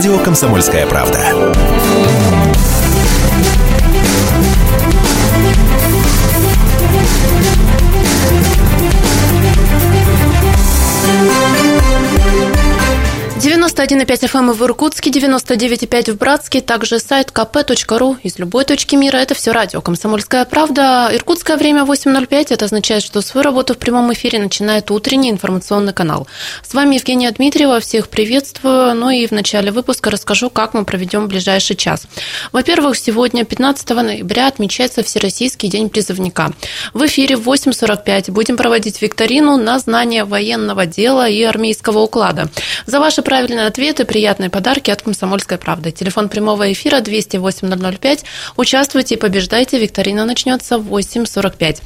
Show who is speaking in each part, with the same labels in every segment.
Speaker 1: радио «Комсомольская правда».
Speaker 2: «91,5 FM в Иркутске, 99,5 в Братске, также сайт kp.ru из любой точки мира. Это все радио «Комсомольская правда». Иркутское время 8:05. Это означает, что свою работу в прямом эфире начинает утренний информационный канал. С вами Евгения Дмитриева. Всех приветствую. Ну и в начале выпуска расскажу, как мы проведем ближайший час. Во-первых, сегодня, 15 ноября, отмечается Всероссийский день призывника. В эфире в 8:45 будем проводить викторину на знание военного дела и армейского уклада. За ваши правильные ответы, приятные подарки от «Комсомольской правды». Телефон прямого эфира 208-005. Участвуйте и побеждайте. Викторина начнется в 8:45.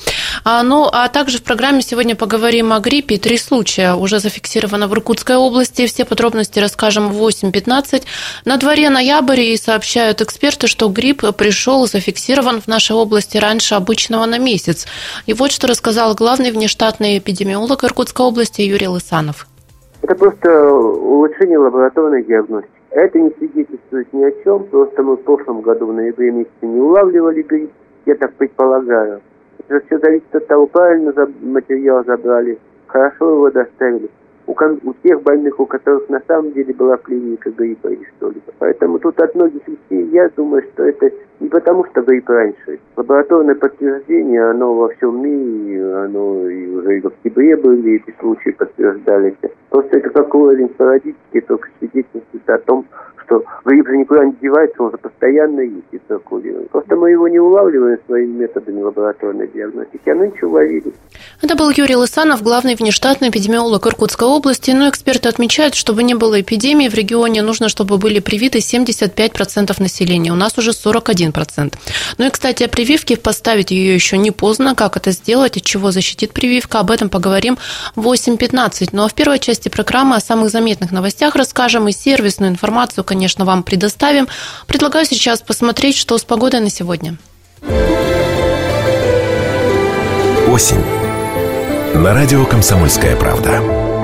Speaker 2: А также в программе сегодня поговорим о гриппе. 3 случая уже зафиксировано в Иркутской области. Все подробности расскажем в 8:15. На дворе ноябрь, и сообщают эксперты, что грипп пришел, зафиксирован в нашей области раньше обычного на месяц. И вот что рассказал главный внештатный эпидемиолог Иркутской области Юрий Лысанов.
Speaker 3: Это просто улучшение лабораторной диагностики. Это не свидетельствует ни о чем, просто мы в прошлом году в ноябре месяце не улавливали грипп, я так предполагаю. Это все зависит от того, правильно материал забрали, хорошо его доставили. У тех больных, у которых на самом деле была клиника гриппа или что-либо. Поэтому тут от многих вещей, я думаю, что это не потому, что грипп раньше. Лабораторное подтверждение, оно во всем мире, оно и уже и в октябре были, эти случаи подтверждались. Просто это как уровень парадитики, только свидетельствует о том, что грипп же никуда не девается, он же постоянно есть и циркулирует. Просто мы его не улавливаем своими методами лабораторной диагностики, а нынче уловили.
Speaker 2: Это был Юрий Лысанов, главный внештатный эпидемиолог Иркутской области. Но эксперты отмечают, чтобы не было эпидемии в регионе, нужно, чтобы были привиты 75% населения. У нас уже 41%. Ну и, кстати, о прививке. Поставить ее еще не поздно. Как это сделать, от чего защитит прививка, об этом поговорим в 8:15. Ну а в первой части программы о самых заметных новостях расскажем и сервисную информацию, конечно, вам предоставим. Предлагаю сейчас посмотреть, что с погодой на сегодня.
Speaker 1: Осень. На радио «Комсомольская правда».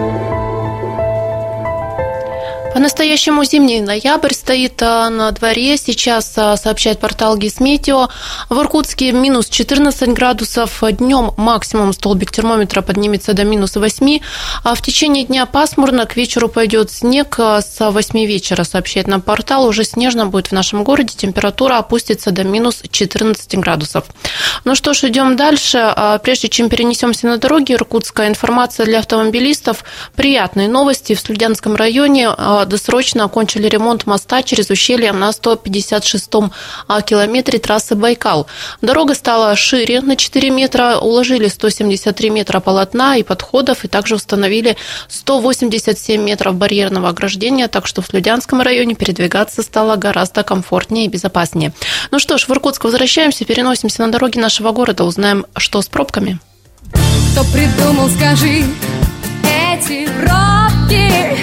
Speaker 2: По-настоящему зимний ноябрь стоит на дворе. Сейчас сообщает портал Гисметео. В Иркутске минус 14 градусов. Днем максимум столбик термометра поднимется до минус 8. А в течение дня пасмурно. К вечеру пойдет снег с 8 вечера, сообщает нам портал. Уже снежно будет в нашем городе. Температура опустится до минус 14 градусов. Ну что ж, идем дальше. Прежде чем перенесемся на дороги Иркутска, информация для автомобилистов. Приятные новости. В Слюдянском районе досрочно окончили ремонт моста через ущелье на 156-м километре трассы Байкал. Дорога стала шире на 4 метра, уложили 173 метра полотна и подходов, и также установили 187 метров барьерного ограждения, так что в Слюдянском районе передвигаться стало гораздо комфортнее и безопаснее. Ну что ж, в Иркутск возвращаемся, переносимся на дороги нашего города, узнаем, что с пробками.
Speaker 4: Кто придумал, скажи, эти пробки?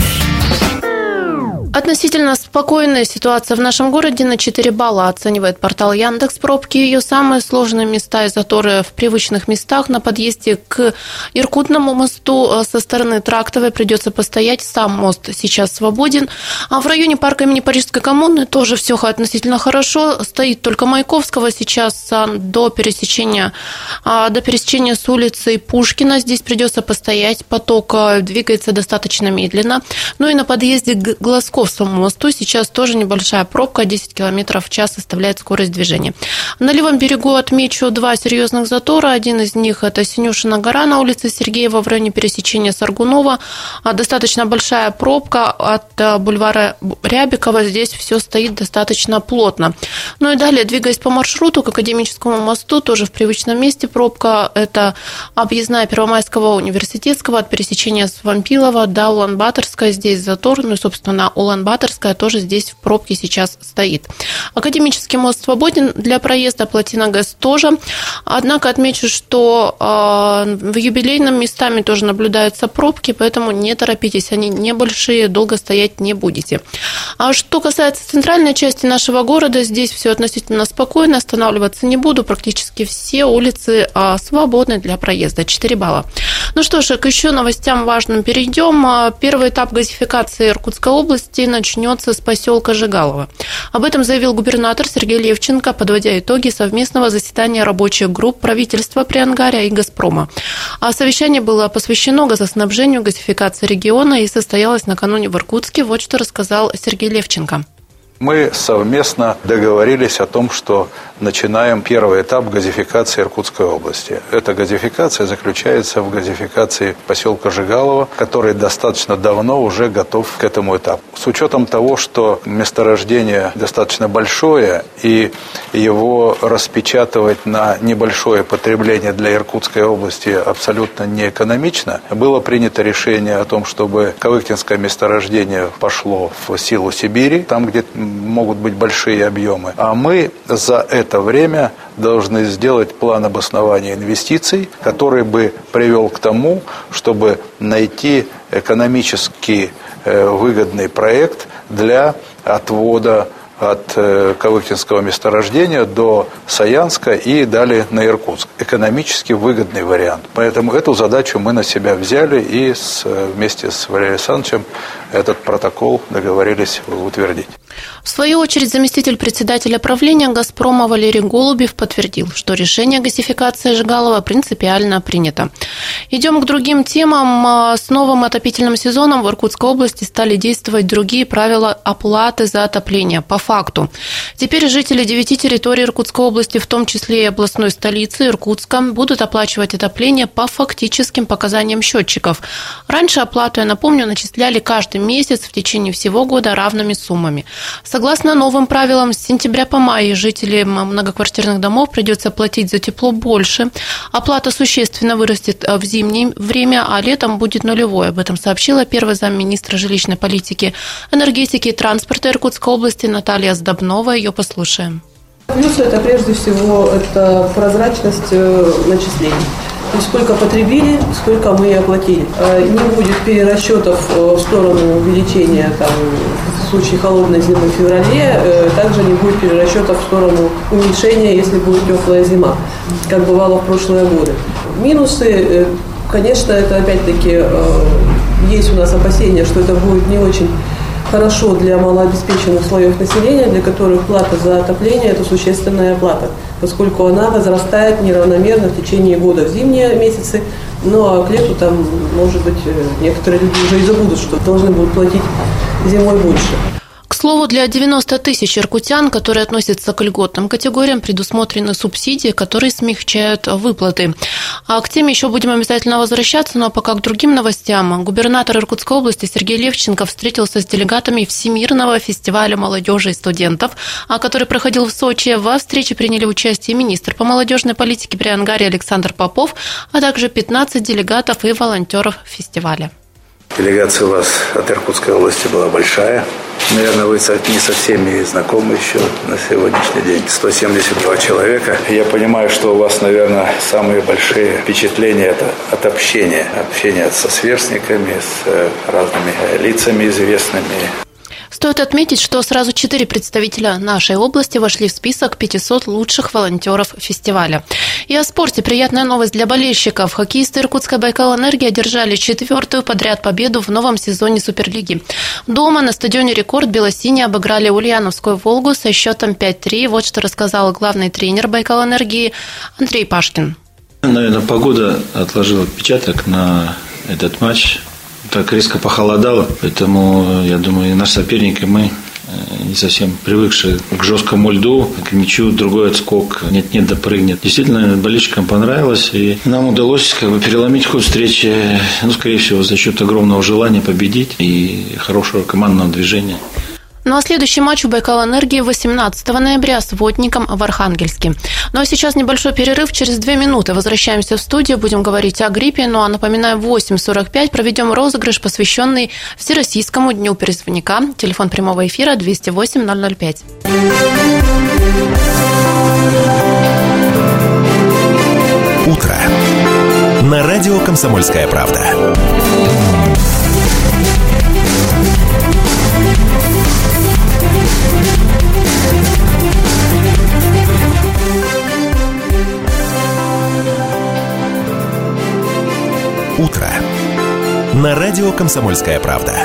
Speaker 2: Относительно спокойная ситуация в нашем городе. На 4 балла оценивает портал Яндекс пробки. Ее самые сложные места и заторы в привычных местах. На подъезде к Иркутному мосту со стороны Трактовой придется постоять. Сам мост сейчас свободен. А в районе парка имени Парижской коммуны тоже все относительно хорошо. Стоит только Маяковского сейчас до пересечения с улицей Пушкина. Здесь придется постоять. Поток двигается достаточно медленно. Ну и на подъезде к Глазковскому мосту сейчас тоже небольшая пробка, 10 км в час составляет скорость движения. На левом берегу отмечу 2 серьезных затора. Один из них – это Синюшина гора на улице Сергеева в районе пересечения с Аргунова. Достаточно большая пробка от бульвара Рябикова. Здесь все стоит достаточно плотно. Ну и далее, двигаясь по маршруту к Академическому мосту, тоже в привычном месте пробка. Это объездная Первомайского университетского от пересечения с Вампилова до Улан-Баторской. Здесь затор, ну и, собственно, Улан-Баторская тоже здесь в пробке сейчас стоит. Академический мост свободен для проезда, Плотина ГЭС тоже. Однако отмечу, что в юбилейном местами тоже наблюдаются пробки, поэтому не торопитесь, они небольшие, долго стоять не будете. А что касается центральной части нашего города, здесь все относительно спокойно, останавливаться не буду, практически все улицы свободны для проезда, 4 балла. Ну что ж, к еще новостям важным перейдем. Первый этап газификации Иркутской области начнется с поселка Жигалово. Об этом заявил губернатор Сергей Левченко, подводя итоги совместного заседания рабочих групп правительства Приангария и «Газпрома». А совещание было посвящено газоснабжению, газификации региона и состоялось накануне в Иркутске. Вот что рассказал Сергей Левченко.
Speaker 5: Мы совместно договорились о том, что начинаем первый этап газификации Иркутской области. Эта газификация заключается в газификации поселка Жигалово, который достаточно давно уже готов к этому этапу. С учетом того, что месторождение достаточно большое и его распечатывать на небольшое потребление для Иркутской области абсолютно не экономично, было принято решение о том, чтобы Кавыктинское месторождение пошло в силу Сибири, там, где могут быть большие объемы. А мы за это время должны сделать план обоснования инвестиций, который бы привел к тому, чтобы найти экономически выгодный проект для отвода от Кавыктинского месторождения до Саянска и далее на Иркутск. Экономически выгодный вариант. Поэтому эту задачу мы на себя взяли и вместе с Валерием Александровичем этот протокол договорились утвердить.
Speaker 2: В свою очередь, заместитель председателя правления «Газпрома» Валерий Голубев подтвердил, что решение газификации Жигалова принципиально принято. Идем к другим темам. С новым отопительным сезоном в Иркутской области стали действовать другие правила оплаты за отопление по факту. Теперь жители 9 территорий Иркутской области, в том числе и областной столицы Иркутска, будут оплачивать отопление по фактическим показаниям счетчиков. Раньше оплату, я напомню, начисляли каждый месяц в течение всего года равными суммами. Согласно новым правилам, с сентября по май жителям многоквартирных домов придется платить за тепло больше. Оплата существенно вырастет в зимнее время, а летом будет нулевой. Об этом сообщила первый замминистра жилищной политики, энергетики и транспорта Иркутской области Наталья Сдобнова. Ее послушаем.
Speaker 6: Плюс это прежде всего это прозрачность начислений. То есть сколько потребили, сколько мы оплатили. Не будет перерасчетов в сторону увеличения там, в случае холодной зимы в феврале, также не будет перерасчетов в сторону уменьшения, если будет теплая зима, как бывало в прошлые годы. Минусы, конечно, это опять-таки есть у нас опасения, что это будет не очень хорошо для малообеспеченных слоев населения, для которых плата за отопление – это существенная плата, поскольку она возрастает неравномерно в течение года в зимние месяцы, ну а к лету там, может быть, некоторые люди уже и забудут, что должны будут платить зимой больше.
Speaker 2: К слову, для 90 тысяч иркутян, которые относятся к льготным категориям, предусмотрены субсидии, которые смягчают выплаты. А к теме еще будем обязательно возвращаться, но пока к другим новостям. Губернатор Иркутской области Сергей Левченко встретился с делегатами Всемирного фестиваля молодежи и студентов, который проходил в Сочи. Во встрече приняли участие министр по молодежной политике Приангария Александр Попов, а также 15 делегатов и волонтеров фестиваля.
Speaker 7: Делегация у вас от Иркутской области была большая. Наверное, вы не со всеми знакомы еще на сегодняшний день. 172 человека. Я понимаю, что у вас, наверное, самые большие впечатления – это от общения. Общение со сверстниками, с разными лицами известными.
Speaker 2: Стоит отметить, что сразу 4 представителя нашей области вошли в список 500 лучших волонтеров фестиваля. И о спорте. Приятная новость для болельщиков. Хоккеисты Иркутской «Байкал-Энергии» одержали 4-ю подряд победу в новом сезоне Суперлиги. Дома на стадионе «Рекорд» бело-синие обыграли Ульяновскую «Волгу» со счетом 5-3. Вот что рассказал главный тренер «Байкал-Энергии» Андрей Пашкин.
Speaker 8: Наверное, погода отложила отпечаток на этот матч. Так резко похолодало, поэтому, я думаю, и наш соперник, и мы не совсем привыкшие к жесткому льду, к мячу, другой отскок, нет-нет, допрыгнет. Действительно, болельщикам понравилось, и нам удалось переломить ход встречи, скорее всего, за счет огромного желания победить и хорошего командного движения.
Speaker 2: Ну а следующий матч у «Байкал-Энергии» 18 ноября с «Водником» в Архангельске. Ну а сейчас небольшой перерыв. Через 2 минуты возвращаемся в студию. Будем говорить о гриппе. Ну а напоминаю, в 8:45 проведем розыгрыш, посвященный Всероссийскому дню перезвонника. Телефон прямого эфира 208-005.
Speaker 1: Утро. На радио «Комсомольская правда». утро» на радио «Комсомольская правда».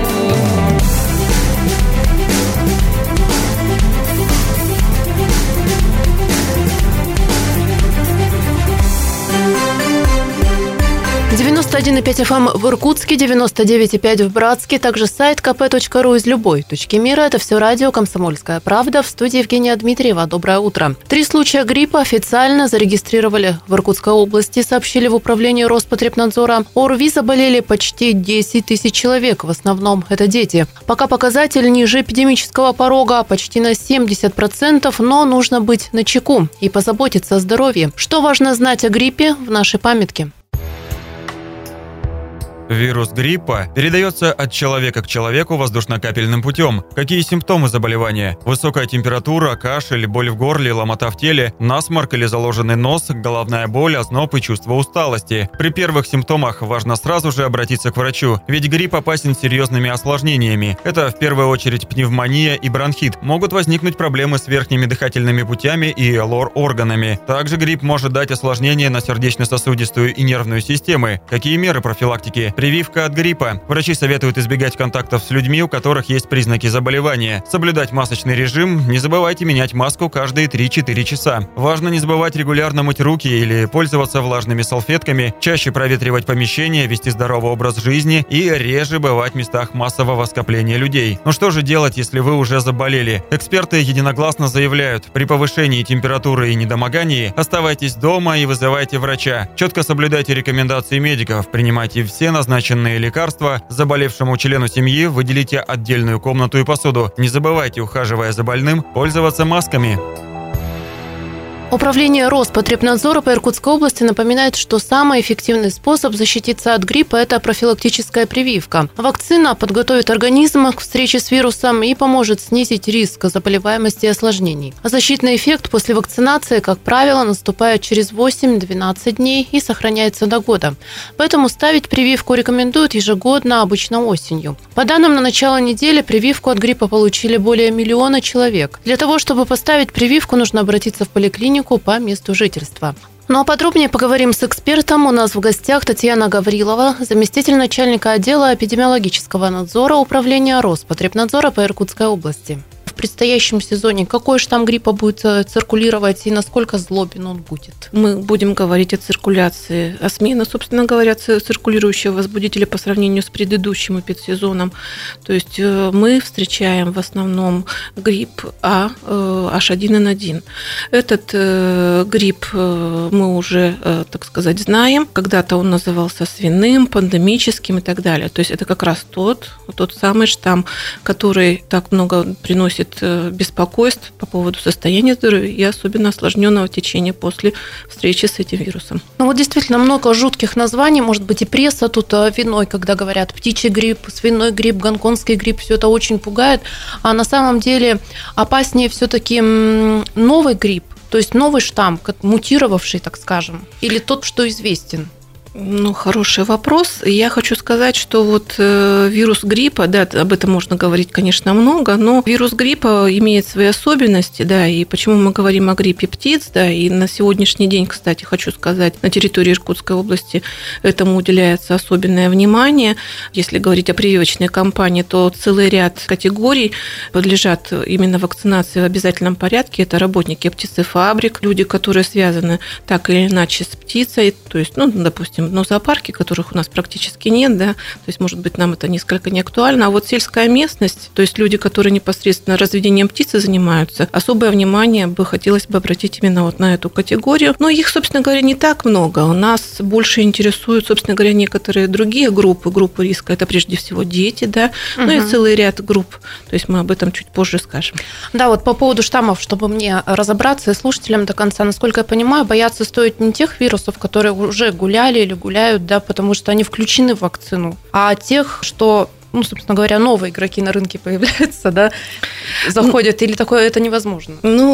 Speaker 2: «91,5 FM в Иркутске, 99,5 в Братске, также сайт kp.ru из любой точки мира. Это все радио «Комсомольская правда». В студии Евгения Дмитриева. Доброе утро. 3 случая гриппа официально зарегистрировали в Иркутской области, сообщили в управлении Роспотребнадзора. ОРВИ заболели почти 10 тысяч человек, в основном это дети. Пока показатель ниже эпидемического порога, почти на 70%, но нужно быть начеку и позаботиться о здоровье. Что важно знать о гриппе в нашей памятке?
Speaker 9: Вирус гриппа передается от человека к человеку воздушно-капельным путем. Какие симптомы заболевания? Высокая температура, кашель, боль в горле, ломота в теле, насморк или заложенный нос, головная боль, озноб и чувство усталости. При первых симптомах важно сразу же обратиться к врачу, ведь грипп опасен серьезными осложнениями. Это в первую очередь пневмония и бронхит. Могут возникнуть проблемы с верхними дыхательными путями и лор-органами. Также грипп может дать осложнения на сердечно-сосудистую и нервную системы. Какие меры профилактики? Прививка от гриппа. Врачи советуют избегать контактов с людьми, у которых есть признаки заболевания. Соблюдать масочный режим. Не забывайте менять маску каждые 3-4 часа. Важно не забывать регулярно мыть руки или пользоваться влажными салфетками, чаще проветривать помещения, вести здоровый образ жизни и реже бывать в местах массового скопления людей. Но что же делать, если вы уже заболели? Эксперты единогласно заявляют, при повышении температуры и недомогании оставайтесь дома и вызывайте врача. Четко соблюдайте рекомендации медиков, принимайте все назначенные лекарства, заболевшему члену семьи выделите отдельную комнату и посуду. Не забывайте, ухаживая за больным, пользоваться масками.
Speaker 2: Управление Роспотребнадзора по Иркутской области напоминает, что самый эффективный способ защититься от гриппа – это профилактическая прививка. Вакцина подготовит организм к встрече с вирусом и поможет снизить риск заболеваемости и осложнений. Защитный эффект после вакцинации, как правило, наступает через 8-12 дней и сохраняется до года. Поэтому ставить прививку рекомендуют ежегодно, обычно осенью. По данным на начало недели, прививку от гриппа получили более 1 миллиона человек. Для того, чтобы поставить прививку, нужно обратиться в поликлинику по месту жительства. Ну а подробнее поговорим с экспертом. У нас в гостях Татьяна Гаврилова, заместитель начальника отдела эпидемиологического надзора Управления Роспотребнадзора по Иркутской области. В предстоящем сезоне какой штамм гриппа будет циркулировать и насколько злобен он будет?
Speaker 6: Мы будем говорить о циркуляции, о смене, собственно говоря, циркулирующего возбудителя по сравнению с предыдущим эпидсезоном. То есть мы встречаем в основном грипп А H1N1. Этот грипп мы уже, так сказать, знаем. Когда-то он назывался свиным, пандемическим и так далее. То есть это как раз тот самый штамм, который так много приносит беспокойств по поводу состояния здоровья и особенно осложненного течения после встречи с этим вирусом.
Speaker 2: Ну вот действительно много жутких названий, может быть и пресса тут виной, когда говорят птичий грипп, свиной грипп, гонконгский грипп, все это очень пугает, а на самом деле опаснее все-таки новый грипп, то есть новый штамм, мутировавший, так скажем, или тот, что известен.
Speaker 6: Ну, хороший вопрос. Я хочу сказать, что вот вирус гриппа, да, об этом можно говорить, конечно, много, но вирус гриппа имеет свои особенности, да, и почему мы говорим о гриппе птиц, да, и на сегодняшний день, кстати, хочу сказать, на территории Иркутской области этому уделяется особенное внимание. Если говорить о прививочной кампании, то целый ряд категорий подлежат именно вакцинации в обязательном порядке. Это работники птицефабрик, люди, которые связаны так или иначе с птицей, то есть, ну, допустим, зоопарки, которых у нас практически нет, да, то есть, может быть, нам это несколько не актуально, а вот сельская местность, то есть люди, которые непосредственно разведением птицы занимаются, особое внимание бы хотелось бы обратить именно вот на эту категорию. Но их, собственно говоря, не так много. У нас больше интересуют, собственно говоря, некоторые другие группы риска. Это прежде всего дети, да, ну и целый ряд групп. То есть мы об этом чуть позже скажем.
Speaker 2: Да, вот по поводу штаммов, чтобы мне разобраться и слушателям до конца, насколько я понимаю, бояться стоит не тех вирусов, которые уже гуляли или гуляют, да, потому что они включены в вакцину, а тех, что собственно говоря, новые игроки на рынке появляются, да, заходят, или такое это невозможно?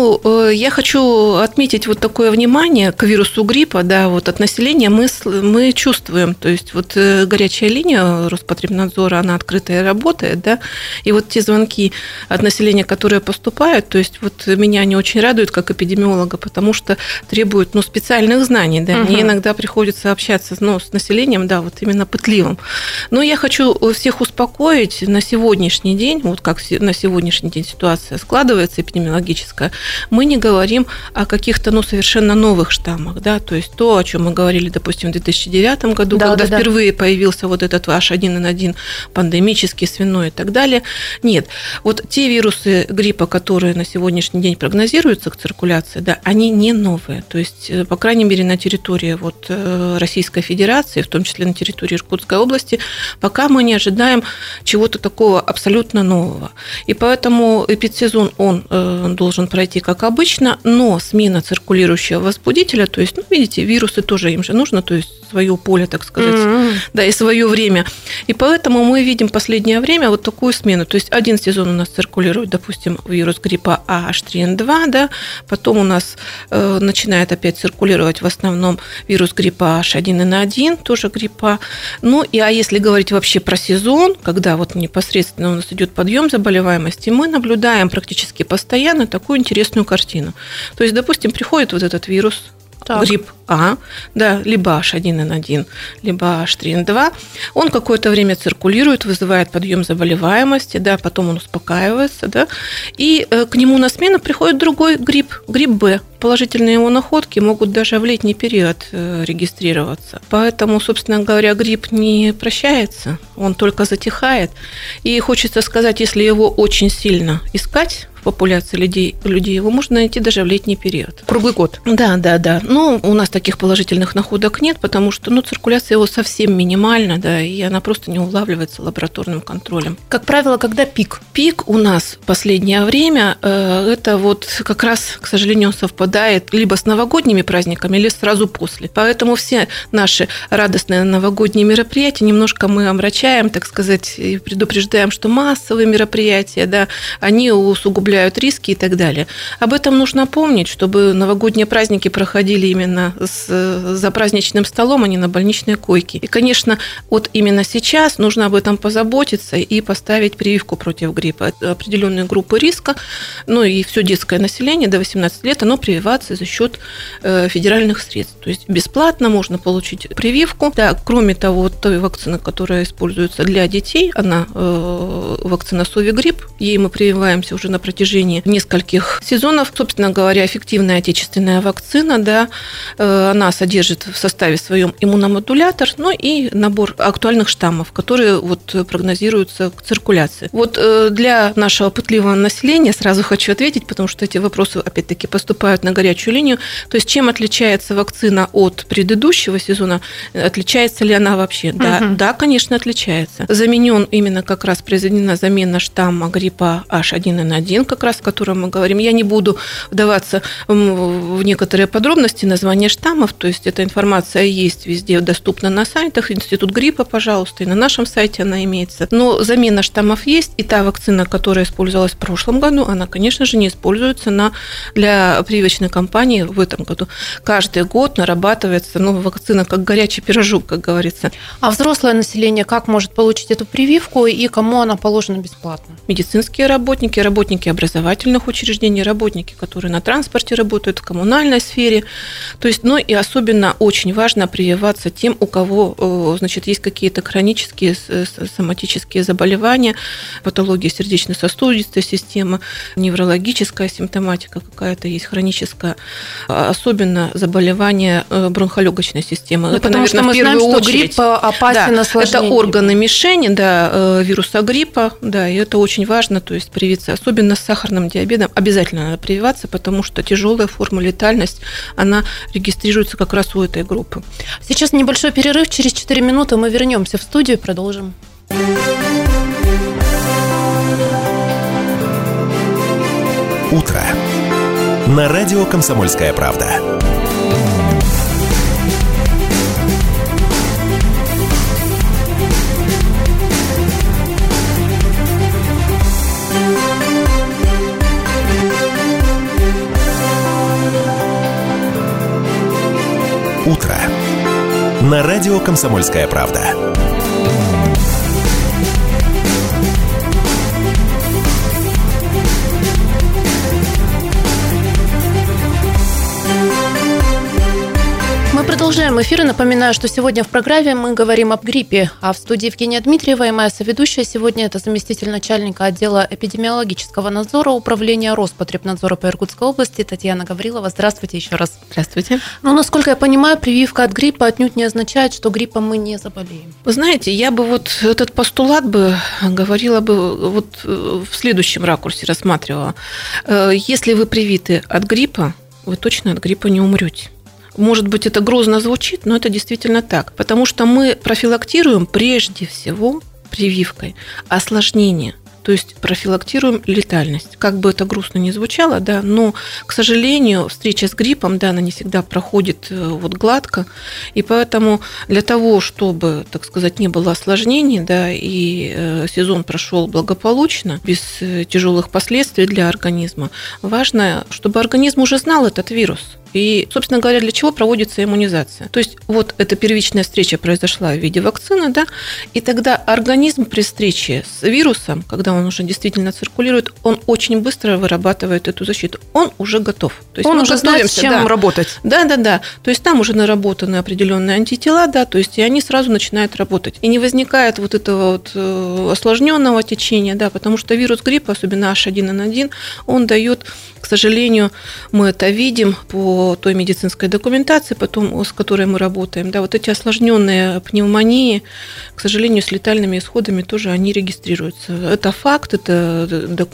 Speaker 10: Я хочу отметить вот такое внимание к вирусу гриппа, да, вот от населения мы чувствуем, то есть вот горячая линия Роспотребнадзора, она открытая и работает, да, и вот те звонки от населения, которые поступают, то есть вот меня они очень радуют как эпидемиолога, потому что требуют, специальных знаний, да, мне иногда приходится общаться, с населением, да, вот именно пытливым. Но я хочу всех успокоить на сегодняшний день, вот как на сегодняшний день ситуация складывается эпидемиологическая, мы не говорим о каких-то, совершенно новых штаммах, да, то есть то, о чем мы говорили, допустим, в 2009 году, когда впервые появился вот этот H1N1 пандемический, свиной и так далее. Нет, вот те вирусы гриппа, которые на сегодняшний день прогнозируются к циркуляции, да, они не новые, то есть, по крайней мере, на территории вот Российской Федерации, в том числе на территории Иркутской области, пока мы не ожидаем чего-то такого абсолютно нового. И поэтому эпидсезон, он должен пройти как обычно, но смена циркулирующего возбудителя, то есть, видите, вирусы тоже им же нужно, то есть свое поле, так сказать, да, и свое время. И поэтому мы видим в последнее время вот такую смену. То есть один сезон у нас циркулирует, допустим, вирус гриппа H3N2, да, потом у нас начинает опять циркулировать в основном вирус гриппа H1N1, тоже гриппа. А если говорить вообще про сезон, когда вот непосредственно у нас идет подъем заболеваемости, мы наблюдаем практически постоянно такую интересную картину. То есть, допустим, приходит вот этот вирус, грипп А, да, либо H1N1, либо H3N2, он какое-то время циркулирует, вызывает подъем заболеваемости, да, потом он успокаивается, да, и к нему на смену приходит другой грипп Б. Положительные его находки могут даже в летний период регистрироваться. Поэтому, собственно говоря, грипп не прощается, он только затихает. И хочется сказать, если его очень сильно искать в популяции людей, его можно найти даже в летний период.
Speaker 2: Круглый год.
Speaker 10: Да. У нас таких положительных находок нет, потому что циркуляция его совсем минимальна, да, и она просто не улавливается лабораторным контролем.
Speaker 2: Как правило, когда пик?
Speaker 10: Пик у нас в последнее время, это вот как раз, к сожалению, совпадает либо с новогодними праздниками, или сразу после. Поэтому все наши радостные новогодние мероприятия немножко мы омрачаем, так сказать, и предупреждаем, что массовые мероприятия, да, они усугубляют риски и так далее. Об этом нужно помнить, чтобы новогодние праздники проходили именно за праздничным столом, а не на больничной койке. И, конечно, вот именно сейчас нужно об этом позаботиться и поставить прививку против гриппа. Это определенные группы риска, и все детское население до 18 лет, оно прививается за счет федеральных средств. То есть бесплатно можно получить прививку. Да, кроме того, той вакцины, которая используется для детей, она вакцина Совигрипп. Ей мы прививаемся уже на протяжении нескольких сезонов. Собственно говоря, эффективная отечественная вакцина, да, она содержит в составе своем иммуномодулятор, и набор актуальных штаммов, которые прогнозируются к циркуляции. Для нашего пытливого населения сразу хочу ответить, потому что эти вопросы, опять-таки, поступают на горячую линию. То есть, чем отличается вакцина от предыдущего сезона? Отличается ли она вообще? Да, конечно, отличается. Произведена замена штамма гриппа H1N1, как раз о котором мы говорим. Я не буду вдаваться в некоторые подробности названия штаммов, то есть эта информация есть везде доступна на сайтах, Институт гриппа, пожалуйста, и на нашем сайте она имеется. Но замена штаммов есть, и та вакцина, которая использовалась в прошлом году, она, конечно же, не используется для прививочной кампании в этом году. Каждый год нарабатывается вакцина как горячий пирожок, как говорится.
Speaker 2: А взрослое население как может получить эту прививку и кому она положена бесплатно?
Speaker 10: Медицинские работники, работники образовательных учреждений, работники, которые на транспорте работают, в коммунальной сфере. То есть, и особенно очень важно прививаться тем, у кого, есть какие-то хронические соматические заболевания, патологии сердечно-сосудистой системы, неврологическая симптоматика какая-то есть, хроническая, особенно заболевания бронхолегочной системы.
Speaker 2: Это, наверное, в первую очередь. Грипп опасен осложнением.
Speaker 10: Это органы мишени, вируса гриппа, и это очень важно, то есть привиться, особенно с сахарным диабетом, обязательно надо прививаться, потому что тяжелая форма, летальность, она регистрируется как раз у этой группы.
Speaker 2: Сейчас небольшой перерыв, через 4 минуты мы вернемся в студию и продолжим.
Speaker 1: Утро. На радио «Комсомольская правда». на радио «Комсомольская правда».
Speaker 2: Продолжаем эфир. И напоминаю, что сегодня в программе мы говорим об гриппе. А в студии Евгения Дмитриева и моя соведущая сегодня это заместитель начальника отдела эпидемиологического надзора Управления Роспотребнадзора по Иркутской области Татьяна Гаврилова. Здравствуйте еще раз.
Speaker 10: Здравствуйте.
Speaker 2: Насколько я понимаю, прививка от гриппа отнюдь не означает, что гриппом мы не заболеем.
Speaker 10: Вы знаете, я бы вот этот постулат бы говорила бы вот в следующем ракурсе, рассматривала. Если вы привиты от гриппа, вы точно от гриппа не умрете. Может быть, это грозно звучит, но это действительно так. Потому что мы профилактируем прежде всего прививкой осложнения. То есть профилактируем летальность. Как бы это грустно ни звучало, да, но, к сожалению, встреча с гриппом, да, она не всегда проходит вот гладко. И поэтому для того, чтобы, так сказать, не было осложнений, да, и сезон прошел благополучно, без тяжелых последствий для организма, важно, чтобы организм уже знал этот вирус. И, собственно говоря, для чего проводится иммунизация? То есть вот эта первичная встреча произошла в виде вакцины, да, и тогда организм при встрече с вирусом, когда он уже действительно циркулирует, он очень быстро вырабатывает эту защиту. Он уже готов. То есть
Speaker 2: он уже знает, с чем работать.
Speaker 10: Да. То есть там уже наработаны определенные антитела, да, то есть и они сразу начинают работать. И не возникает вот этого вот осложненного течения, да, потому что вирус гриппа, особенно H1N1, он дает, к сожалению, мы это видим по той медицинской документации, потом, с которой мы работаем, да, вот эти осложненные пневмонии, к сожалению, с летальными исходами тоже они регистрируются. Это факт, это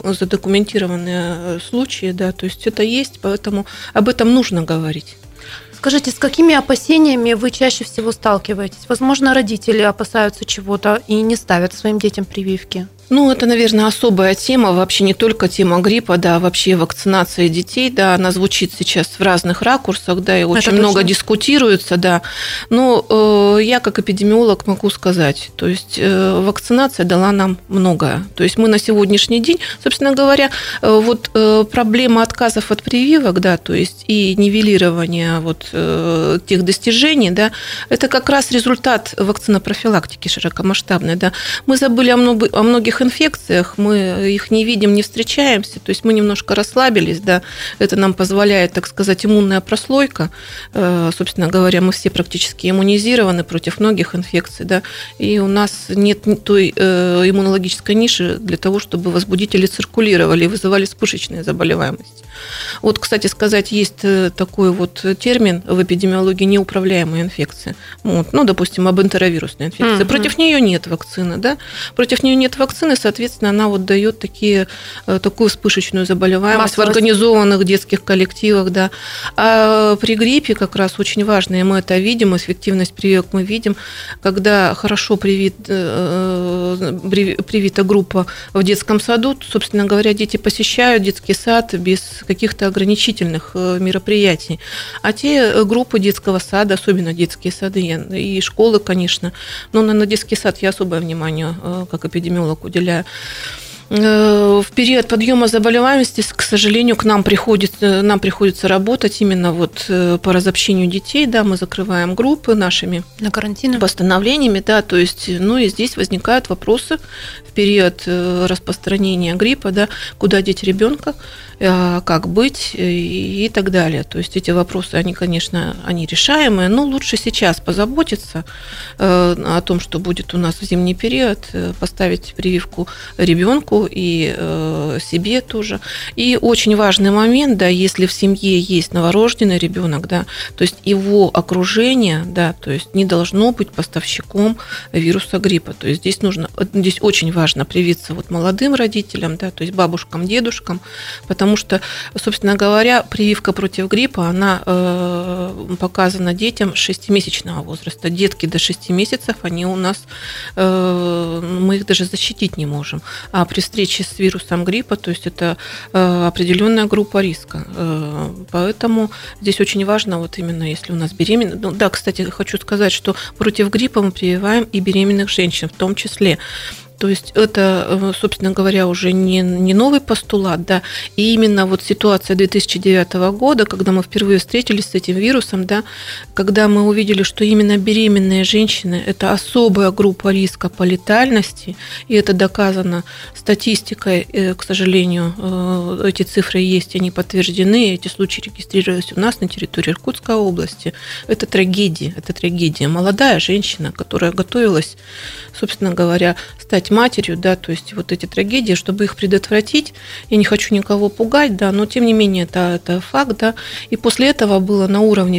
Speaker 10: задокументированные случаи, да, то есть это есть, поэтому об этом нужно говорить.
Speaker 2: Скажите, с какими опасениями вы чаще всего сталкиваетесь? Возможно, родители опасаются чего-то и не ставят своим детям прививки.
Speaker 10: Это, наверное, особая тема, вообще не только тема гриппа, да, вообще вакцинация детей, да, она звучит сейчас в разных ракурсах, да, и очень много дискутируется, да. Но я как эпидемиолог могу сказать, то есть вакцинация дала нам многое. То есть мы на сегодняшний день, собственно говоря, вот проблема отказов от прививок, да, то есть и нивелирование вот тех достижений, да, это как раз результат вакцинопрофилактики широкомасштабной, да. Мы забыли о многих инфекциях, мы их не видим, не встречаемся, то есть мы немножко расслабились, да, это нам позволяет, так сказать, иммунная прослойка, собственно говоря, мы все практически иммунизированы против многих инфекций, да, и у нас нет той иммунологической ниши для того, чтобы возбудители циркулировали и вызывали вспышечные заболеваемости. Вот, кстати сказать, есть такой вот термин в эпидемиологии неуправляемая инфекция, допустим, об энтеровирусной инфекции. Против нее нет вакцины, да, против нее нет вакцины, соответственно, она вот дает такую вспышечную заболеваемость в организованных детских коллективах, да. А при гриппе как раз очень важно, и мы это видим, эффективность прививок мы видим, когда хорошо привита группа в детском саду, собственно говоря, дети посещают детский сад без каких-то ограничительных мероприятий. А те группы детского сада, особенно детские сады и школы, конечно, но на детский сад я особое внимание как эпидемиолог уделяю. В период подъема заболеваемости, к сожалению, нам приходится работать именно вот по разобщению детей, да, мы закрываем группы нашими постановлениями, да, то есть, и здесь возникают вопросы в период распространения гриппа, да, куда деть ребенка, как быть и так далее. То есть эти вопросы, они, конечно, решаемые, но лучше сейчас позаботиться о том, что будет у нас в зимний период, поставить прививку ребенку и себе тоже. И очень важный момент, да, если в семье есть новорожденный ребенок, да, то есть его окружение, да, то есть не должно быть поставщиком вируса гриппа. То есть здесь очень важно привиться вот молодым родителям, да, то есть бабушкам, дедушкам, потому что, собственно говоря, прививка против гриппа, она показана детям 6-месячного возраста. Детки до 6 месяцев, они у нас, мы их даже защитить не можем. А при встрече с вирусом гриппа, то есть это определенная группа риска. Поэтому здесь очень важно, вот именно если у нас беременна. Да, кстати, хочу сказать, что против гриппа мы прививаем и беременных женщин в том числе. То есть это, собственно говоря, уже не новый постулат, да, и именно вот ситуация 2009 года, когда мы впервые встретились с этим вирусом, да, когда мы увидели, что именно беременные женщины – это особая группа риска по летальности, и это доказано статистикой, к сожалению, эти цифры есть, они подтверждены, эти случаи регистрировались у нас на территории Иркутской области. Это трагедия. Молодая женщина, которая готовилась, собственно говоря, стать матерью, да, то есть вот эти трагедии, чтобы их предотвратить, я не хочу никого пугать, да, но тем не менее это факт, да, и после этого было на уровне,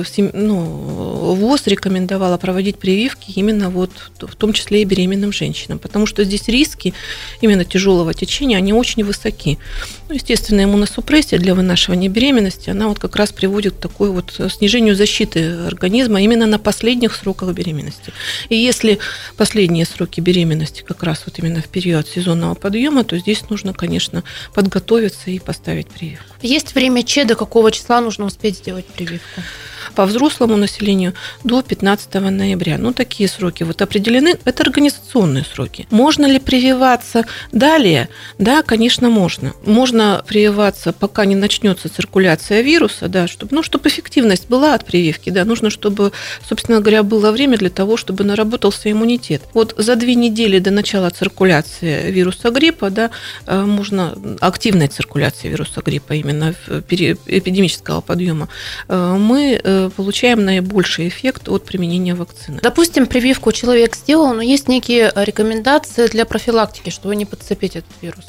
Speaker 10: ВОЗ рекомендовала проводить прививки именно вот в том числе и беременным женщинам, потому что здесь риски именно тяжелого течения, они очень высоки. Естественно, иммуносупрессия для вынашивания беременности, она вот как раз приводит к такой вот снижению защиты организма именно на последних сроках беременности. И если последние сроки беременности как раз вот именно в период сезонного подъема, то здесь нужно, конечно, подготовиться и поставить прививку.
Speaker 2: Есть время до какого числа нужно успеть сделать прививку?
Speaker 10: По взрослому населению до 15 ноября. Такие сроки вот определены. Это организационные сроки. Можно ли прививаться далее? Да, конечно, можно. Можно прививаться, пока не начнется циркуляция вируса, да, чтобы эффективность была от прививки. Да, нужно, чтобы, собственно говоря, было время для того, чтобы наработался иммунитет. Вот за 2 недели до начала циркуляции вируса гриппа, да, можно активной циркуляции вируса гриппа, именно эпидемического подъема, мы получаем наибольший эффект от применения вакцины.
Speaker 2: Допустим, прививку человек сделал, но есть некие рекомендации для профилактики, чтобы не подцепить этот вирус.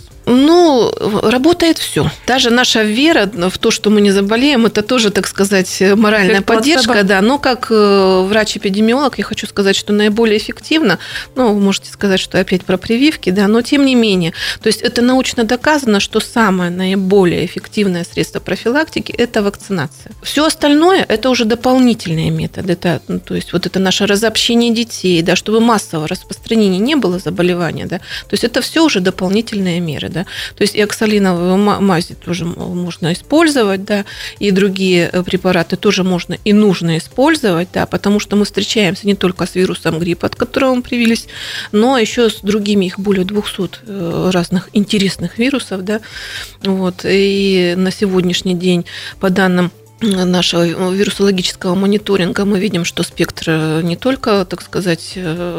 Speaker 10: Работает все. Даже наша вера в то, что мы не заболеем, это тоже, так сказать, моральная поддержка. Да. Но как врач-эпидемиолог я хочу сказать, что наиболее эффективно, вы можете сказать, что опять про прививки, да, но тем не менее. То есть это научно доказано, что самое наиболее эффективное средство профилактики – это вакцинация. Все остальное – это уже дополнительные методы. То есть вот это наше разобщение детей, да, чтобы массового распространения не было заболевания. Да. То есть это все уже дополнительные меры. Да. То есть и оксалиновую мазь тоже можно использовать, да, и другие препараты тоже можно и нужно использовать, да, потому что мы встречаемся не только с вирусом гриппа, от которого мы привились, но еще с другими, их более 200 разных интересных вирусов, да, вот, и на сегодняшний день, по данным нашего вирусологического мониторинга мы видим, что спектр не только, так сказать,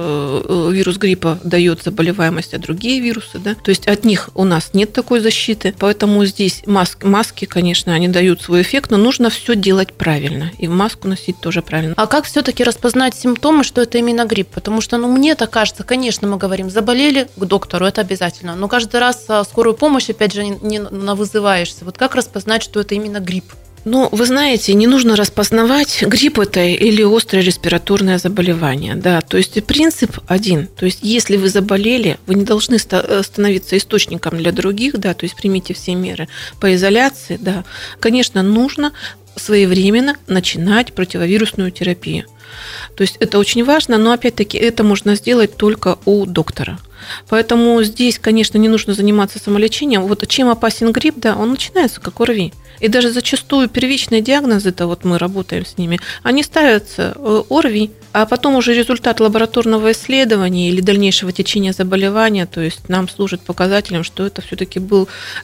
Speaker 10: вирус гриппа дает заболеваемость, а другие вирусы, да, то есть от них у нас нет такой защиты, поэтому здесь маски, конечно, они дают свой эффект, но нужно все делать правильно, и маску носить тоже правильно.
Speaker 2: А как все-таки распознать симптомы, что это именно грипп? Потому что, мне так кажется, конечно, мы говорим, заболели, к доктору, это обязательно, но каждый раз скорую помощь, опять же, не вызываешься. Вот как распознать, что это именно грипп?
Speaker 10: Вы знаете, не нужно распознавать, грипп это или острое респираторное заболевание. Да, то есть принцип один. То есть если вы заболели, вы не должны становиться источником для других, да, то есть примите все меры по изоляции, да. Конечно, нужно своевременно начинать противовирусную терапию. То есть это очень важно, но опять-таки это можно сделать только у доктора. Поэтому здесь, конечно, не нужно заниматься самолечением. Вот чем опасен грипп, да, он начинается как ОРВИ. И даже зачастую первичные диагнозы, это вот мы работаем с ними, они ставятся ОРВИ, а потом уже результат лабораторного исследования или дальнейшего течения заболевания, то есть нам служит показателем, что это все-таки был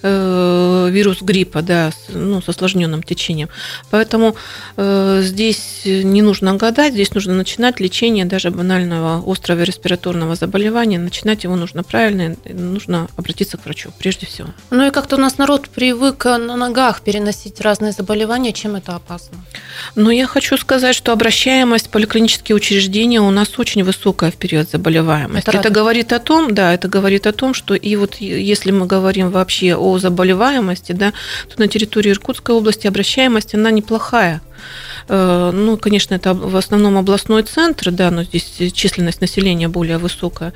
Speaker 10: вирус гриппа, да, с осложненным течением. Поэтому здесь не нужно гадать, здесь нужно начинать лечение даже банального острого респираторного заболевания. Начинать его нужно правильно, нужно обратиться к врачу прежде всего.
Speaker 2: И как-то у нас народ привык на ногах переносить разные заболевания, чем это опасно?
Speaker 10: Я хочу сказать, что обращаемость в поликлинические учреждения у нас очень высокая в период заболеваемости. Это говорит о том, что и вот если мы говорим вообще о заболеваемости, да, то на территории Иркутской области обращаемость, она неплохая. Конечно, это в основном областной центр, да, но здесь численность населения более высокая.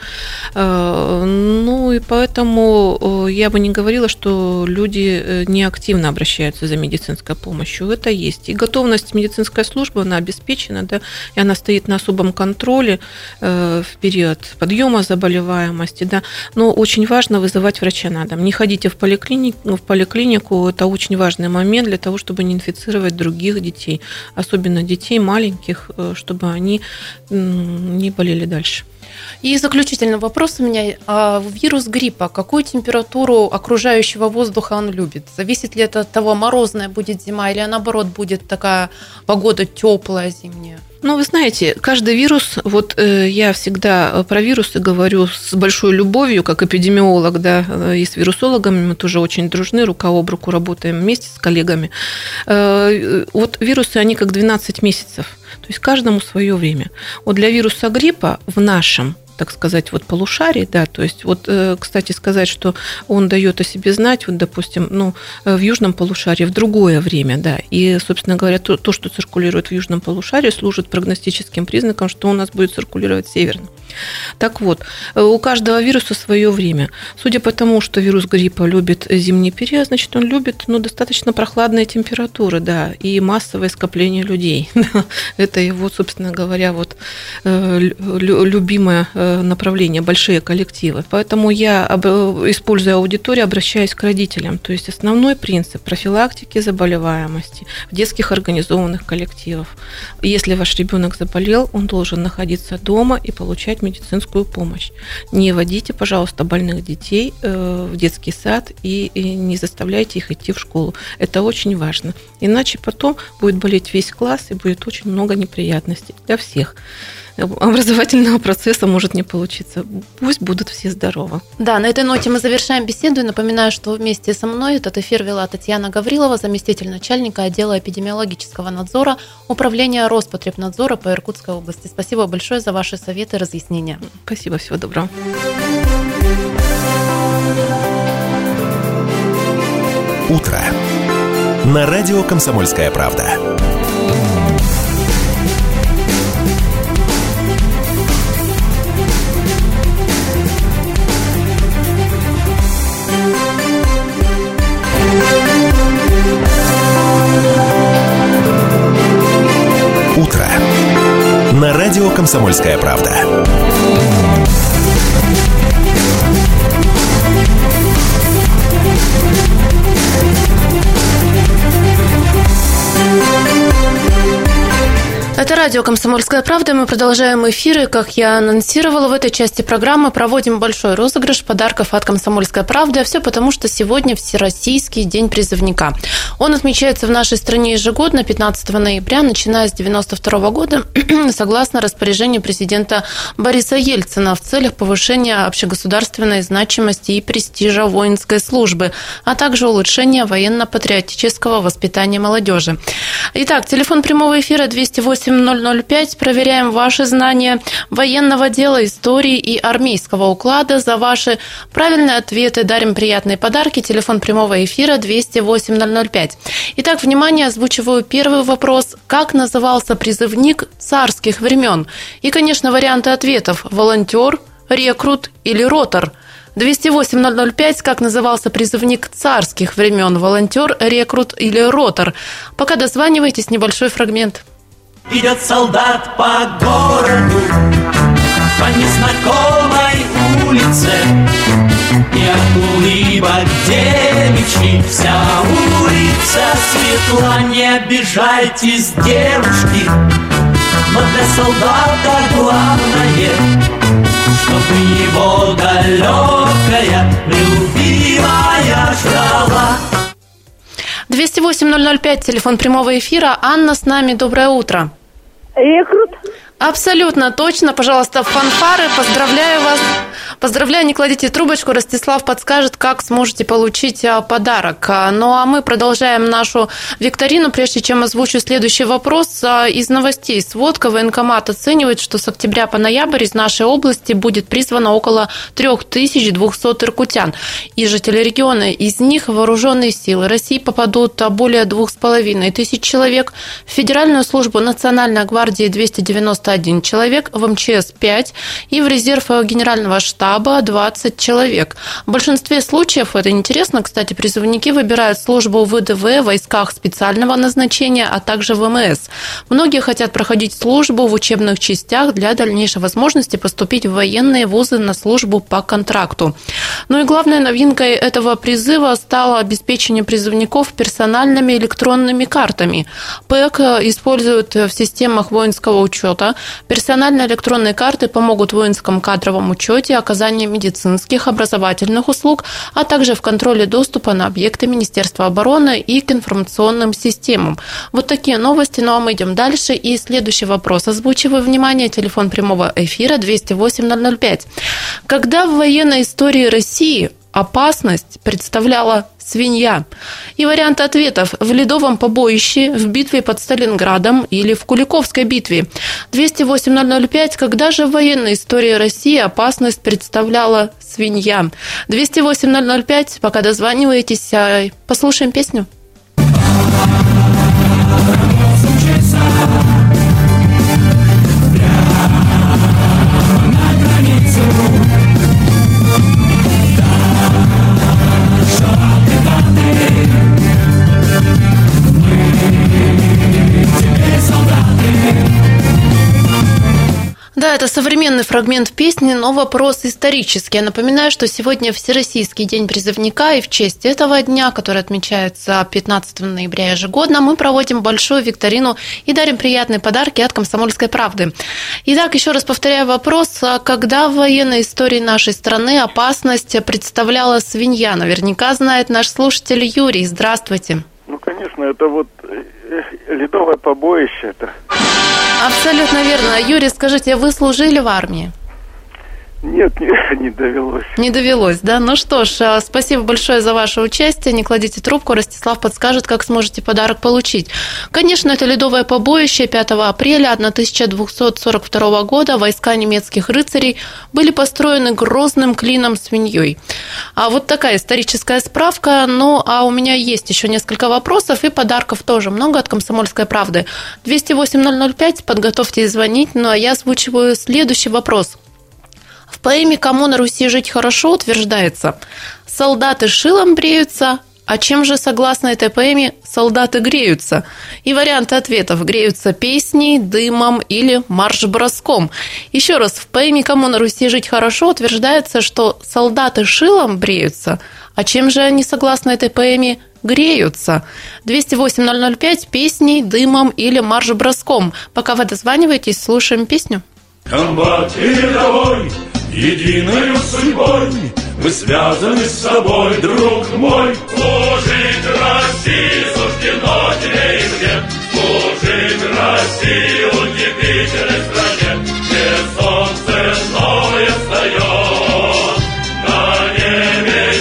Speaker 10: И поэтому я бы не говорила, что люди неактивно обращаются за медицинской помощью. Это есть. И готовность медицинской службы, она обеспечена, да, и она стоит на особом контроле в период подъема заболеваемости, да. Но очень важно вызывать врача на дом. Не ходите в поликлинику, это очень важный момент для того, чтобы не инфицировать других детей, особенно детей маленьких, чтобы они не болели дальше.
Speaker 2: И заключительный вопрос у меня. Вирус гриппа, какую температуру окружающего воздуха он любит? Зависит ли это от того, морозная будет зима или наоборот будет такая погода теплая зимняя?
Speaker 10: Ну, вы знаете, каждый вирус, вот я всегда про вирусы говорю с большой любовью, как эпидемиолог, да, и с вирусологами мы тоже очень дружны, рука об руку работаем вместе с коллегами. Вот вирусы, они как 12 месяцев, то есть каждому свое время. Вот для вируса гриппа в нашем, так сказать, вот полушарий, да, то есть вот, кстати, сказать, что он дает о себе знать, вот, допустим, ну, в южном полушарии в другое время, да, и, собственно говоря, то, что циркулирует в южном полушарии, служит прогностическим признаком, что у нас будет циркулировать в северном. Так вот, у каждого вируса свое время. Судя по тому, что вирус гриппа любит зимний период, значит, он любит, ну, достаточно прохладные температуры, да, и массовое скопление людей. Это его, собственно говоря, вот любимое направление, большие коллективы. Поэтому я, используя аудиторию, обращаюсь к родителям. То есть основной принцип профилактики заболеваемости в детских организованных коллективах. Если ваш ребенок заболел, он должен находиться дома и получать медицинскую помощь. Не водите, пожалуйста, больных детей в детский сад и не заставляйте их идти в школу. Это очень важно. Иначе потом будет болеть весь класс и будет очень много неприятностей для всех. Образовательного процесса может не получиться. Пусть будут все здоровы.
Speaker 2: Да, на этой ноте мы завершаем беседу. И напоминаю, что вместе со мной этот эфир вела Татьяна Гаврилова, заместитель начальника отдела эпидемиологического надзора Управления Роспотребнадзора по Иркутской области. Спасибо большое за ваши советы и разъяснения.
Speaker 10: Спасибо, всего доброго.
Speaker 1: Утро. На радио «Комсомольская правда». Утро. На радио «Комсомольская правда».
Speaker 2: Это радио «Комсомольская правда». Мы продолжаем эфиры. Как я анонсировала, в этой части программы проводим большой розыгрыш подарков от «Комсомольской правды». А все потому, что сегодня Всероссийский день призывника. Он отмечается в нашей стране ежегодно, 15 ноября, начиная с 1992 года, согласно распоряжению президента Бориса Ельцина в целях повышения общегосударственной значимости и престижа воинской службы, а также улучшения военно-патриотического воспитания молодежи. Итак, телефон прямого эфира 208-005. Проверяем ваши знания военного дела, истории и армейского уклада. За ваши правильные ответы дарим приятные подарки. Телефон прямого эфира 208-005. Итак, внимание, озвучиваю первый вопрос. Как назывался призывник царских времен? И, конечно, варианты ответов: волонтер, рекрут или ротор. 208-005. Как назывался призывник царских времен? Волонтер, рекрут или ротор? Пока дозванивайтесь, небольшой фрагмент.
Speaker 11: Идет солдат по городу, по незнакомой улице, и от улыбок девичьих вся улица светла. Не обижайтесь, девушки, но для солдата главное, чтобы его далекая любимая ждала.
Speaker 2: 208-005, телефон прямого эфира. Анна с нами, доброе утро.
Speaker 12: Рекрут.
Speaker 2: Абсолютно точно, пожалуйста, фанфары, поздравляю вас. Поздравляю, не кладите трубочку, Ростислав подскажет, как сможете получить подарок. Ну а мы продолжаем нашу викторину. Прежде чем озвучу следующий вопрос, из новостей сводка: военкомат оценивает, что с октября по ноябрь из нашей области будет призвано около 3200 иркутян и жителей региона. Из них в вооруженные силы России попадут более 2500 человек, в Федеральную службу Национальной гвардии 291 человек, в МЧС 5 и в резерв Генерального штаба штаба 20 человек. В большинстве случаев, это интересно, кстати, призывники выбирают службу в ВДВ, войсках специального назначения, а также ВМС. Многие хотят проходить службу в учебных частях для дальнейшей возможности поступить в военные вузы на службу по контракту. Ну и главной новинкой этого призыва стало обеспечение призывников персональными электронными картами. ПЭК используют в системах воинского учета. Персональные электронные карты помогут в воинском кадровом учете, оказании медицинских, образовательных услуг, а также в контроле доступа на объекты Министерства обороны и к информационным системам. Вот такие новости, ну а мы идем дальше. И следующий вопрос. Озвучиваю, внимание, телефон прямого эфира 208-005. Когда в военной истории России опасность представляла свинья? И варианты ответов: в Ледовом побоище, в битве под Сталинградом или в Куликовской битве. 208-005. Когда же в военной истории России опасность представляла свинья? 208-005. Пока дозваниваетесь, послушаем песню. Да, это современный фрагмент песни, но вопрос исторический. Я напоминаю, что сегодня Всероссийский день призывника, и в честь этого дня, который отмечается 15 ноября ежегодно, мы проводим большую викторину и дарим приятные подарки от «Комсомольской правды». Итак, еще раз повторяю вопрос. Когда в военной истории нашей страны опасность представляла свинья? Наверняка знает наш слушатель Юрий. Здравствуйте.
Speaker 12: Ну, конечно, это вот Ледовое побоище. Это...
Speaker 2: Абсолютно верно. Юрий, скажите, вы служили в армии?
Speaker 12: Нет, не довелось.
Speaker 2: Не довелось, да? Ну что ж, спасибо большое за ваше участие. Не кладите трубку, Ростислав подскажет, как сможете подарок получить. Конечно, это Ледовое побоище. 5 апреля 1242 года войска немецких рыцарей были построены грозным клином свиньей. А вот такая историческая справка. Ну, а у меня есть еще несколько вопросов, и подарков тоже много от «Комсомольской правды». 208-005, подготовьтесь звонить. Ну, а я озвучиваю следующий вопрос. В поэме «Кому на Руси жить хорошо» утверждается: солдаты шилом бреются, а чем же, согласно этой поэме, солдаты греются? И варианты ответов: греются песней, дымом или марш-броском. Еще раз, в поэме «Кому на Руси жить хорошо» утверждается, что солдаты шилом бреются, а чем же они, согласно этой поэме, греются? 208-005, песней, дымом или марш-броском. Пока вы дозваниваетесь, слушаем песню.
Speaker 11: Комбат и рядовой, единою судьбой, мы связаны с собой, друг мой. Служить России суждено тебе и мне, служить России удивительной стране, где солнце новое встает, на небе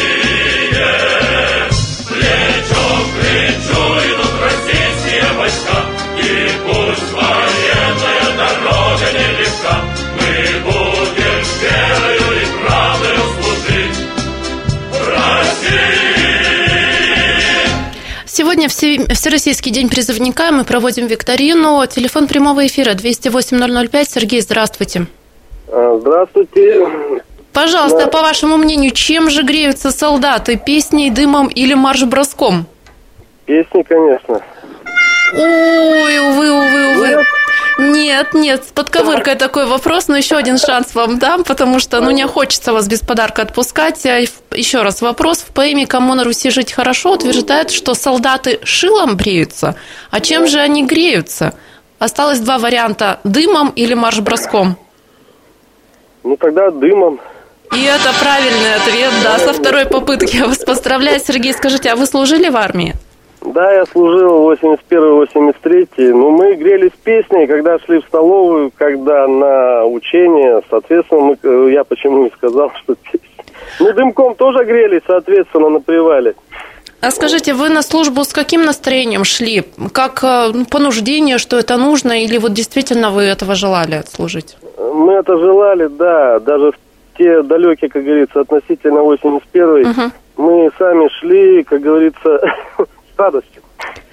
Speaker 11: синее. Плечом к плечу идут российские войска, и пусть военная дорога нелегка, мы будем верою и правдою служить России.
Speaker 2: Сегодня Всероссийский день призывника, мы проводим викторину. Телефон прямого эфира 208-005. Сергей, здравствуйте.
Speaker 12: Здравствуйте.
Speaker 2: Пожалуйста, по вашему мнению, чем же греются солдаты? Песней, дымом или марш-броском?
Speaker 12: Песни, конечно.
Speaker 2: Ой, увы. Нет, с подковыркой такой вопрос, но еще один шанс вам дам, потому что, не хочется вас без подарка отпускать. Еще раз вопрос. В поэме «Кому на Руси жить хорошо» утверждает, что солдаты шилом бреются, а чем же они греются? Осталось два варианта: дымом или марш-броском.
Speaker 12: Ну, тогда дымом.
Speaker 2: И это правильный ответ, да, со второй попытки. Я вас поздравляю, Сергей. Скажите, а вы служили в армии?
Speaker 12: Да, я служил 81-83. Ну, мы грелись песней, когда шли в столовую, когда на учение. Соответственно, я почему и сказал, что песни. Ну, дымком тоже грелись, соответственно, на привале.
Speaker 2: А скажите, вы на службу с каким настроением шли? Как понуждение, что это нужно, или вот действительно вы этого желали отслужить?
Speaker 12: Мы это желали, да. Даже в те далекие, как говорится, относительно 81-й, мы сами шли, как говорится, с радостью.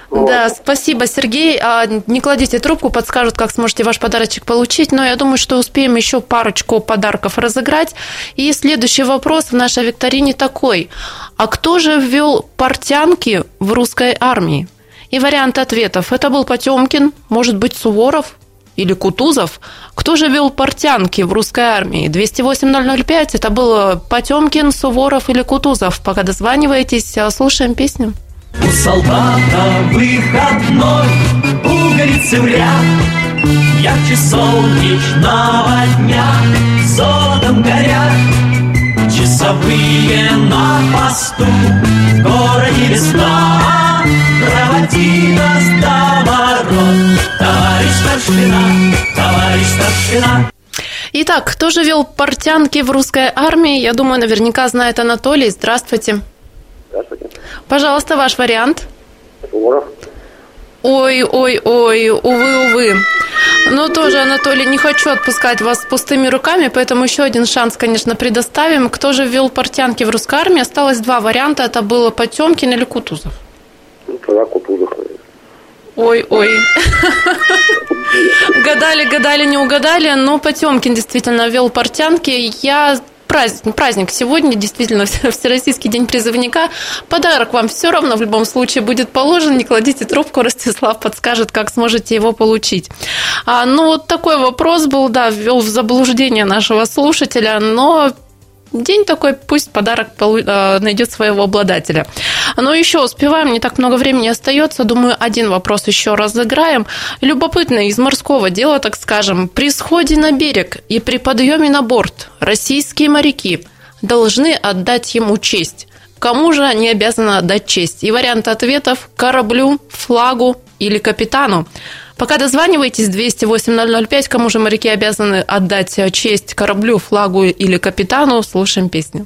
Speaker 2: Да, спасибо, Сергей. Не кладите трубку, подскажут, как сможете ваш подарочек получить. Но я думаю, что успеем еще парочку подарков разыграть. И следующий вопрос в нашей викторине такой. А кто же ввел портянки в русской армии? И вариант ответов. Это был Потемкин, может быть, Суворов или Кутузов. Кто же ввел портянки в русской армии? 208-005. Это был Потемкин, Суворов или Кутузов. Пока дозваниваетесь, слушаем песню.
Speaker 13: У солдата выходной, пуговицы в ряд, ярче солнечного дня, золотом горят. Часовые на посту, в городе весна, проводи нас до ворот, товарищ старшина, товарищ старшина.
Speaker 2: Итак, кто же вел портянки в русской армии? Я думаю, наверняка знает Анатолий. Здравствуйте.
Speaker 12: Здравствуйте.
Speaker 2: Пожалуйста, ваш вариант.
Speaker 12: Суворов.
Speaker 2: Ой, увы. Ну, тоже, Анатолий, не хочу отпускать вас с пустыми руками, поэтому еще один шанс, конечно, предоставим. Кто же ввел портянки в русской армии? Осталось два варианта. Это было Потемкин или Кутузов?
Speaker 12: Тогда Кутузов.
Speaker 2: Ой. Гадали, не угадали, но Потемкин действительно ввел портянки. Праздник сегодня, действительно, Всероссийский день призывника. Подарок вам все равно в любом случае будет положен. Не кладите трубку, Ростислав подскажет, как сможете его получить. Вот такой вопрос был, ввел в заблуждение нашего слушателя, но день такой, пусть подарок найдет своего обладателя. Но еще успеваем, не так много времени остается. Думаю, один вопрос еще разыграем. Любопытно, из морского дела, так скажем. При сходе на берег и при подъеме на борт российские моряки должны отдать ему честь. Кому же они обязаны отдать честь? И варианты ответов: кораблю, флагу или капитану. Пока дозваниваетесь, 208-005, кому же моряки обязаны отдать честь: кораблю, флагу или капитану. Слушаем песню.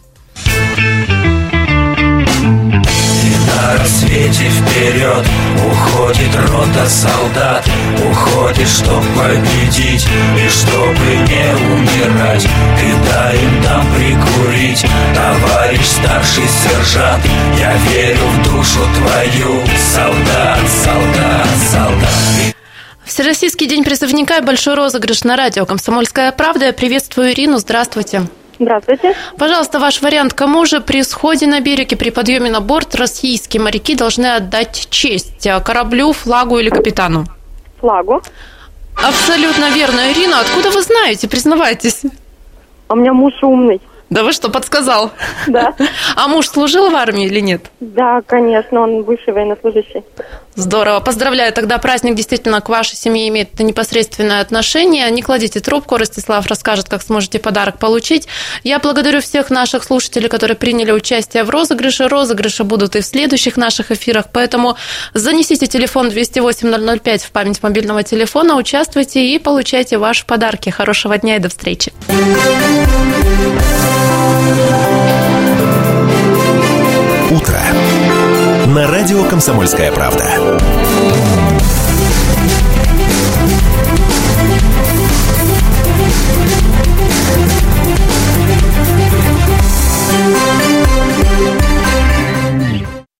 Speaker 13: На рассвете вперед уходит рота солдат, уходит, чтоб победить и чтобы не умирать. Ты дай им там прикурить, товарищ старший сержант. Я верю в душу твою, солдат, солдат, солдат.
Speaker 2: Всероссийский день призывника и большой розыгрыш на радио «Комсомольская правда». Я приветствую Ирину. Здравствуйте.
Speaker 14: Здравствуйте.
Speaker 2: Пожалуйста, ваш вариант. Кому же при сходе на берег и при подъеме на борт российские моряки должны отдать честь? Кораблю, флагу или капитану?
Speaker 14: Флагу.
Speaker 2: Абсолютно верно, Ирина. Откуда вы знаете? Признавайтесь.
Speaker 14: У меня муж умный.
Speaker 2: Да вы что, подсказал?
Speaker 14: Да.
Speaker 2: А муж служил в армии или нет?
Speaker 14: Да, конечно, он бывший военнослужащий.
Speaker 2: Здорово. Поздравляю. Тогда праздник действительно к вашей семье имеет непосредственное отношение. Не кладите трубку. Ростислав расскажет, как сможете подарок получить. Я благодарю всех наших слушателей, которые приняли участие в розыгрыше. Розыгрыши будут и в следующих наших эфирах. Поэтому занесите телефон 208-005 в память мобильного телефона, участвуйте и получайте ваши подарки. Хорошего дня и до встречи.
Speaker 1: Утро. На радио «Комсомольская правда».